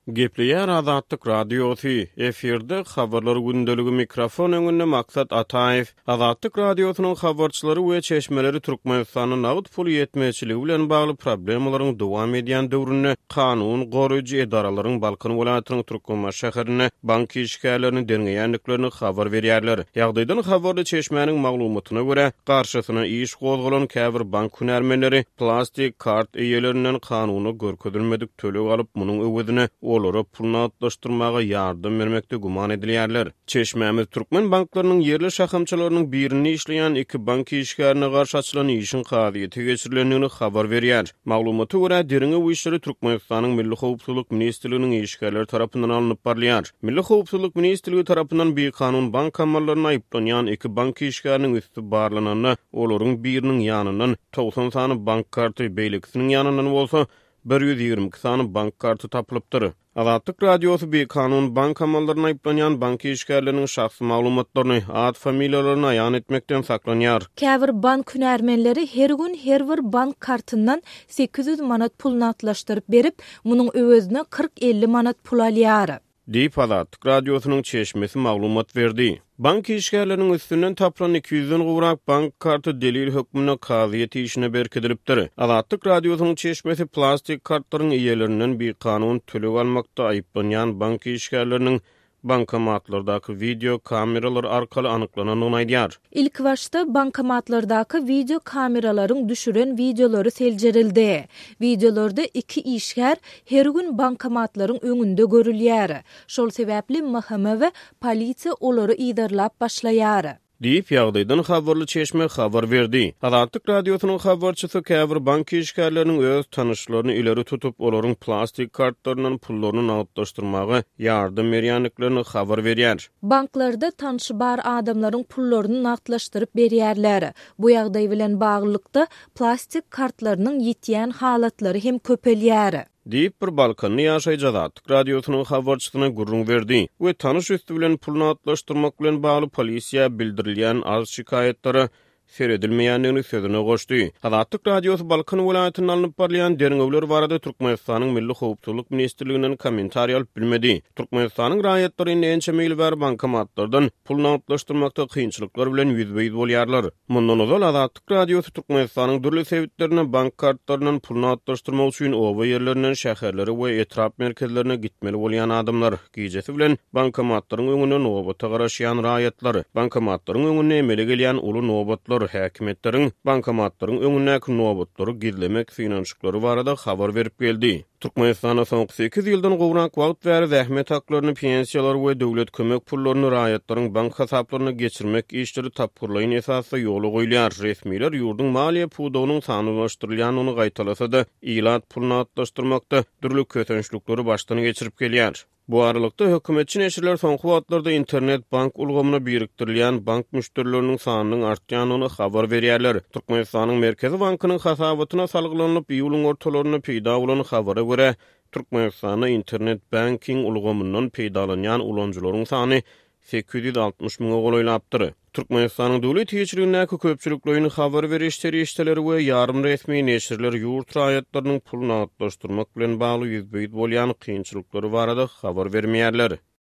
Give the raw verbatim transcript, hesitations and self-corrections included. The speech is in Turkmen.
Gepleýär Azatlyk radiosu eferde habarlar gündöligi mikrofon öňünde maksat Ataev. Azatlyk radiosynyň habarçylary we çeşmeleri Türkmenistanyň nagyt pul ýetmeçiligi bilen bagly problemlaryň dowam edýän döwründe kanun goruýjy edaralaryň Balkan welaýatynyň Türkmenbaş şäherine bank işgärlerini dengeýänliklerini habar berýärler. Ýagdaýdan habarly çeşmäniň maglumatyna görä, garşysyna iş gozgalan käbir bank hünärmenleri plastik kart eýelerinden kanuny görkezilmedik tölek alyp munyň öwedine olara pulna atlaşdırmaga yardım vermekde guman edilýärler. Çeşmämiz Türkmen banklarynyň yerli şahamçylarynyň birini işleýän iki bank işgärine garşy açylan işin kadyýety geçirilendigini habar berýär. Maglumaty görä deriňe bu işleri Türkmenistanyň Milli Howpsuzlyk Ministrliginiň işgärleri tarapyndan alınıp barýar. Milli Howpsuzlyk Ministrligi tarapyndan bir kanun bank amallaryna aýyplanýan iki bank işgäriniň üstü barlananyna, olaryň biriniň ýanyndan doksan sany bank karty beýleksiniň ýanyndan bolsa bir yüz ýigirme iki sany bank karty tapylypdyr. Azatlyk radiosu bir kanun bank amallarına ýyplanýan bank işgärleriniň şahsy maglumatlaryny, ad familiýalaryny aýan etmekden saklanýar. Käbir bank hünärmenleri her gün her bir bank kartyndan sekiz yüz manat pulny atlaşdyryp berip, munyň öwezine kırk elli manat pul alýar. Diýip Azatlyk radiosynyň çeşmesi maglumat berdi. Bank işgärleriniň üstünden tapılan iki yüzden gowrak bank karty delil hökmüne kazyýety işine berkedilipdir. Azatlyk radiosynyň çeşmesi plastik kartlaryň eýelerinden bir kanun tölegi almakda aýyplanýan bank işgärleriniň bankomatlardaky video kameralar arkaly anyklananyny aýdýar. İlk başta bankomatlardaky video kameralaryň düşüren videolary seljerildi. Videolarda iki işgär her gün bankomatlaryň öňünde görülýär. Şol sebäpli mahkeme we polisiýa olary ýydarlap başlaýar. Diýip ýagdaýdan habarly çeşme habar berdi. Azatlyk radiosynyň habarçysy käbir bank işgärleriniň öz tanyşlaryny ileri tutup olaryň plastik kartlarynyň pullaryny agtlaşdyrmagy ýardym berýänliklerini habar berýär. Banklarda tanşy bar adamlaryň pullaryny agtlaşdyryp berýärler. Bu ýagdaý bilen baglykda plastik kartlarynyň ýetýän halatlary hem köpelýär. Diýip bir Balkanny ýaşaýjy Azatlyk radiosynyň habarçysyna gurrun berdi we tanış üstü bilen pulny atlaşdyrmak bilen bagly polisiýa bildirilýän az şikayetlere seredilmeýänligini sözüne goşdy. Azatlyk radiosu Balkan welaýatynyň alınıp barýan deriňewler barada Türkmenistanyň Milli Howpsuzlyk Ministrliginden kommentariýa alyp bilmedi. Türkmenistanyň raýatlary näçe meýil bar bankomatlardan pulny atlaşdyrmakda kynçylyklar bilen ýüzbeýiz bolýarlar. Mundan ozal Azatlyk radiosu Türkmenistanyň dürli sebitlerine bank kartlarynyň pulny atlaşdyrmak üçin oba ýerlerinden şäherlere we etrap merkezlerine gitmeli bolýan adamlar giýjesi bilen bankomatlaryň öňüne nowbatda garaşýan raýatlar, bankomatlaryň öňüne emele gelýän uly nowbatlar häkimetleriň bankomatlaryň öňündäki nowbatlary gizlemek finansyklary barada habar berip geldi. Türkmenistana soňky sekiz ýyldan gowrak wagt we zähmet haklaryny pensiýalar we döwlet kömek pullaryny raýatlaryň bank hasaplaryna geçirmek işleri tapgyrlaýan esasy ýoly goýulýar. Resmiler ýurdun maliýe pudawynyň sanylaşdyrylýanyny gaýtalasa da ilat pulny atlaşdyrmakda dürli kötençlikleri başdan geçirip gelýär. Bu aralykda hökümetçi neşirler soňky wagtlarda internet bank ulgamyna birikdirilýän bank müşterileriniň sanynyň artýanyny habar berýärler. Türkmenistanyň Merkezi Bankynyň hasabatyna salgylanyp ýylyň ortalaryna peýda bolan habara görä, Türkmenistanyň internet banking ulgamyndan peýdalanýan ulanjylaryň sany sekiz yüz altmış miňe golaýlapdyr. Türkmenistanyň döwlet ýetirindäki köpçüliklerini habar berişleri işleri we ýarym resmi neşirler ýurt raýatlarynyň pulny atlaşdyrmak bilen bagly ýüzbeýiz bolýan kynçylyklary barada habar bermeýärler.